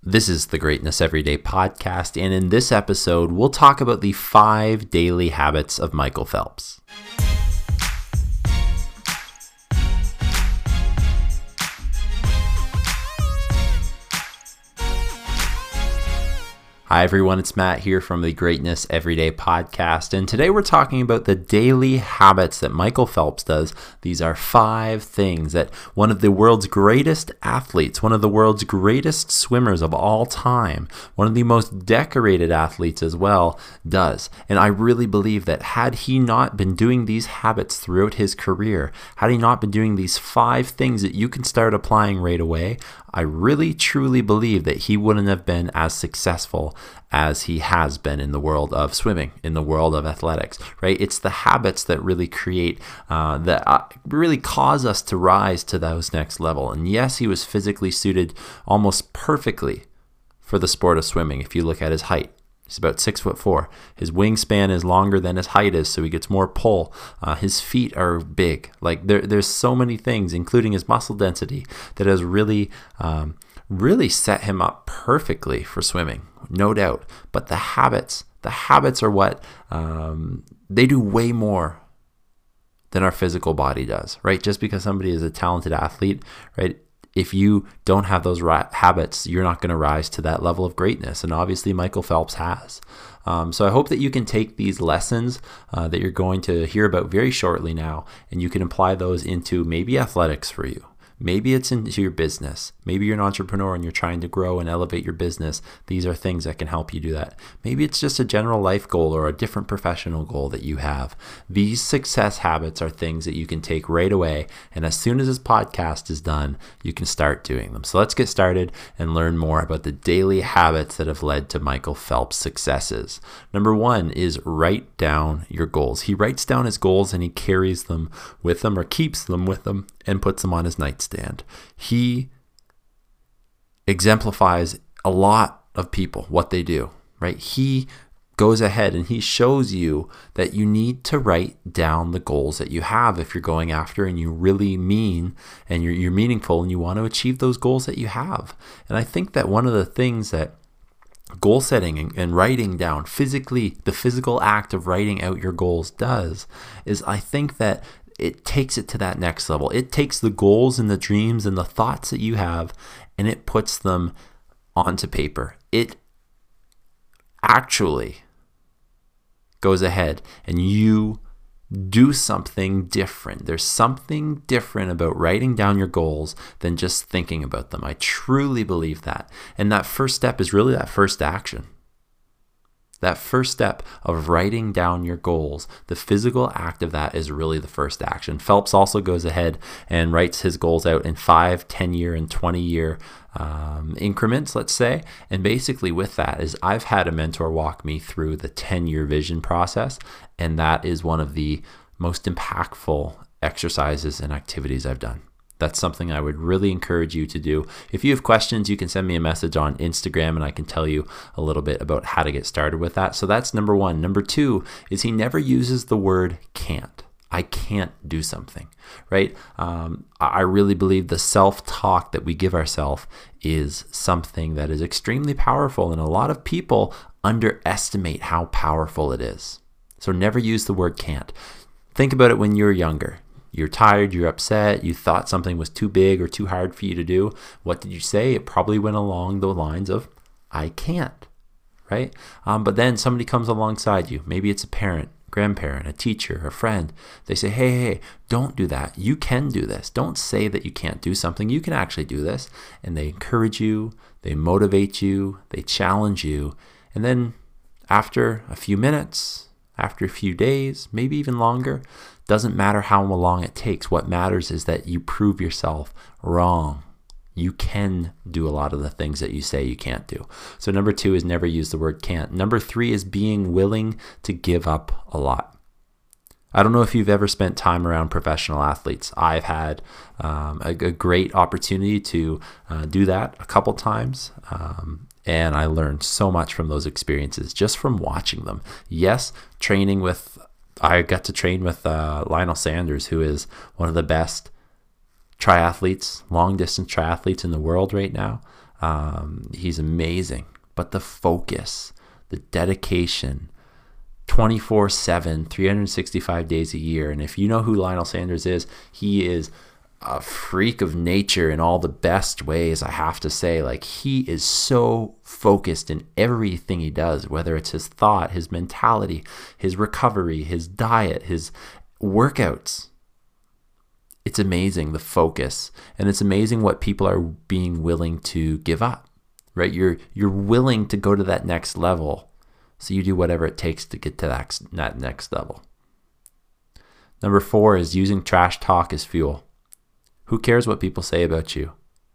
This is the Greatness Everyday podcast, and in this episode, we'll talk about the 5 daily habits of Michael Phelps. Hi everyone, it's Matt here from the Greatness Everyday podcast, and today we're talking about the daily habits that Michael Phelps does. These are 5 things that one of the world's greatest athletes, one of the world's greatest swimmers of all time, one of the most decorated athletes as well, does. And I really believe that had he not been doing these habits throughout his career, had he not been doing these 5 things that you can start applying right away, I really truly believe that he wouldn't have been as successful as he has been in the world of swimming, in the world of athletics, right? It's the habits that really create, really cause us to rise to those next level. And yes, he was physically suited almost perfectly for the sport of swimming. If you look at his height, he's about 6'4". His wingspan is longer than his height is, so he gets more pull. His feet are big. Like there's so many things, including his muscle density, that has really set him up perfectly for swimming, no doubt. But the habits are what they do way more than our physical body does, right? Just because somebody is a talented athlete, right? If you don't have those habits, you're not going to rise to that level of greatness. And obviously Michael Phelps has. So I hope that you can take these lessons that you're going to hear about very shortly now, and you can apply those into maybe athletics for you. Maybe it's into your business. Maybe you're an entrepreneur and you're trying to grow and elevate your business. These are things that can help you do that. Maybe it's just a general life goal or a different professional goal that you have. These success habits are things that you can take right away. And as soon as this podcast is done, you can start doing them. So let's get started and learn more about the daily habits that have led to Michael Phelps' successes. Number 1 is write down your goals. He writes down his goals and he carries them with him or keeps them with him and puts them on his nightstand. He exemplifies a lot of people, what they do, right? He goes ahead and he shows you that you need to write down the goals that you have if you're going after and you really mean and you're meaningful and you want to achieve those goals that you have. And I think that one of the things that goal setting and writing down physically, the physical act of writing out your goals does, is I think that it takes it to that next level. It takes the goals and the dreams and the thoughts that you have and it puts them onto paper. It actually goes ahead and you do something different. There's something different about writing down your goals than just thinking about them. I truly believe that. And that first step is really that first action. That first step of writing down your goals, the physical act of that is really the first action. Phelps also goes ahead and writes his goals out in 5, 10-year, and 20-year increments, let's say. And basically with that is I've had a mentor walk me through the 10-year vision process, and that is one of the most impactful exercises and activities I've done. That's something I would really encourage you to do. If you have questions, you can send me a message on Instagram and I can tell you a little bit about how to get started with that. So that's number 1. Number 2 is he never uses the word can't. I can't do something, right? I really believe the self-talk that we give ourselves is something that is extremely powerful, and a lot of people underestimate how powerful it is. So never use the word can't. Think about it when you were younger. You're tired, you're upset, you thought something was too big or too hard for you to do. What did you say? It probably went along the lines of, I can't, right? But then somebody comes alongside you. Maybe it's a parent, grandparent, a teacher, a friend. They say, hey, don't do that. You can do this. Don't say that you can't do something. You can actually do this. And they encourage you, they motivate you, they challenge you. And then after a few minutes, after a few days, maybe even longer, doesn't matter how long it takes. What matters is that you prove yourself wrong. You can do a lot of the things that you say you can't do. So number 2 is never use the word can't. Number 3 is being willing to give up a lot. I don't know if you've ever spent time around professional athletes. I've had a great opportunity to do that a couple times. And I learned so much from those experiences just from watching them. Yes, I got to train with Lionel Sanders, who is one of the best triathletes, long distance triathletes in the world right now. He's amazing. But the focus, the dedication, 24/7, 365 days a year. And if you know who Lionel Sanders is, he is a freak of nature in all the best ways, I have to say. Like, he is so focused in everything he does, whether it's his thought, his mentality, his recovery, his diet, his workouts. It's amazing, the focus. And it's amazing what people are being willing to give up, right? You're willing to go to that next level. So you do whatever it takes to get to that next level. Number 4 is using trash talk as fuel. Who cares what people say about you?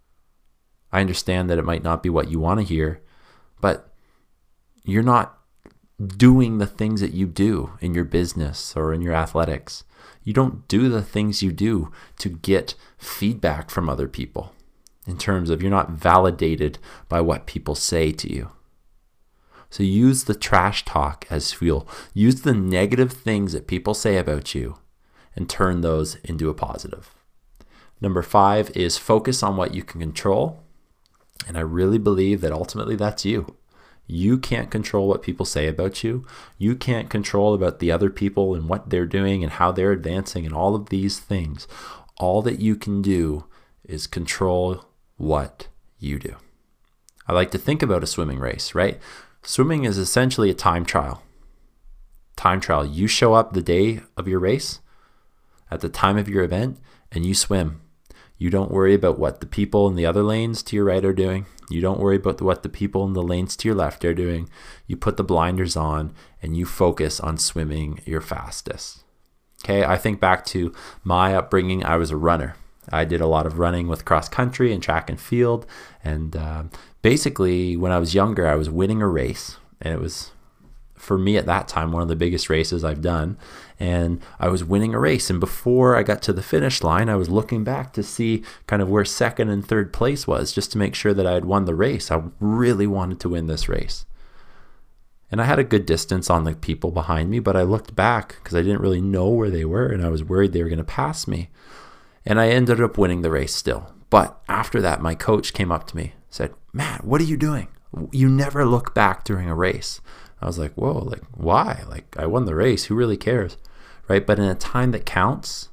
I understand that it might not be what you want to hear, but you're not doing the things that you do in your business or in your athletics. You don't do the things you do to get feedback from other people, in terms of you're not validated by what people say to you. So use the trash talk as fuel. Use the negative things that people say about you and turn those into a positive. Number 5 is focus on what you can control. And I really believe that ultimately that's you. You can't control what people say about you. You can't control about the other people and what they're doing and how they're advancing and all of these things. All that you can do is control what you do. I like to think about a swimming race, right? Swimming is essentially a time trial. Time trial. You show up the day of your race, at the time of your event, and you swim. You don't worry about what the people in the other lanes to your right are doing. You don't worry about what the people in the lanes to your left are doing. You put the blinders on and you focus on swimming your fastest. Okay, I think back to my upbringing. I was a runner. I did a lot of running with cross country and track and field. And basically, when I was younger, I was winning a race. And it was, for me at that time, one of the biggest races I've done. And I was winning a race. And before I got to the finish line, I was looking back to see kind of where second and third place was, just to make sure that I had won the race. I really wanted to win this race. And I had a good distance on the people behind me, but I looked back because I didn't really know where they were, and I was worried they were going to pass me. And I ended up winning the race still. But after that, my coach came up to me, said, "Matt, what are you doing? You never look back during a race." I was like, whoa, like, why? Like, I won the race. Who really cares? Right? But in a time that counts,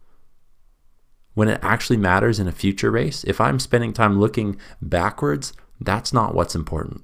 when it actually matters in a future race, if I'm spending time looking backwards, that's not what's important.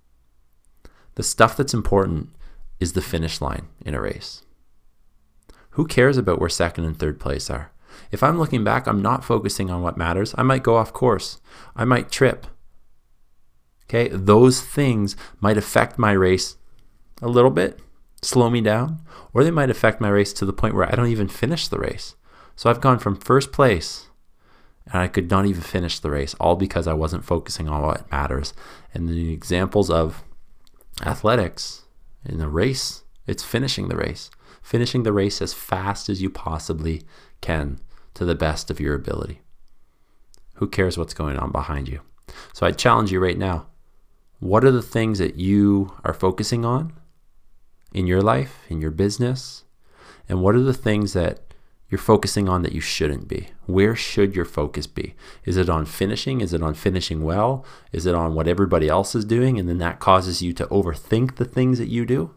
The stuff that's important is the finish line in a race. Who cares about where second and third place are? If I'm looking back, I'm not focusing on what matters. I might go off course. I might trip. Okay, those things might affect my race a little bit, slow me down, or they might affect my race to the point where I don't even finish the race. So I've gone from first place and I could not even finish the race, all because I wasn't focusing on what matters. And the examples of athletics in a race, it's finishing the race. Finishing the race as fast as you possibly can to the best of your ability. Who cares what's going on behind you? So I challenge you right now. What are the things that you are focusing on in your life, in your business? And what are the things that you're focusing on that you shouldn't be? Where should your focus be? Is it on finishing? Is it on finishing well? Is it on what everybody else is doing? And then that causes you to overthink the things that you do?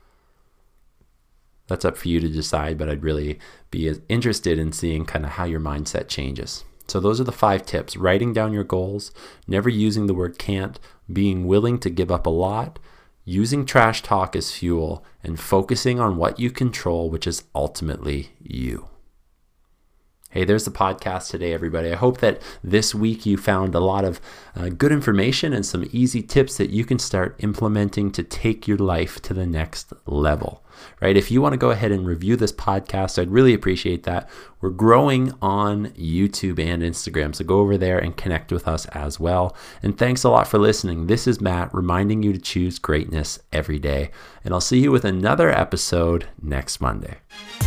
That's up for you to decide, but I'd really be interested in seeing kind of how your mindset changes. So those are the 5 tips: writing down your goals, never using the word can't, being willing to give up a lot, using trash talk as fuel, and focusing on what you control, which is ultimately you. Hey, there's the podcast today, everybody. I hope that this week you found a lot of good information and some easy tips that you can start implementing to take your life to the next level, right? If you want to go ahead and review this podcast, I'd really appreciate that. We're growing on YouTube and Instagram, so go over there and connect with us as well. And thanks a lot for listening. This is Matt, reminding you to choose greatness every day. And I'll see you with another episode next Monday.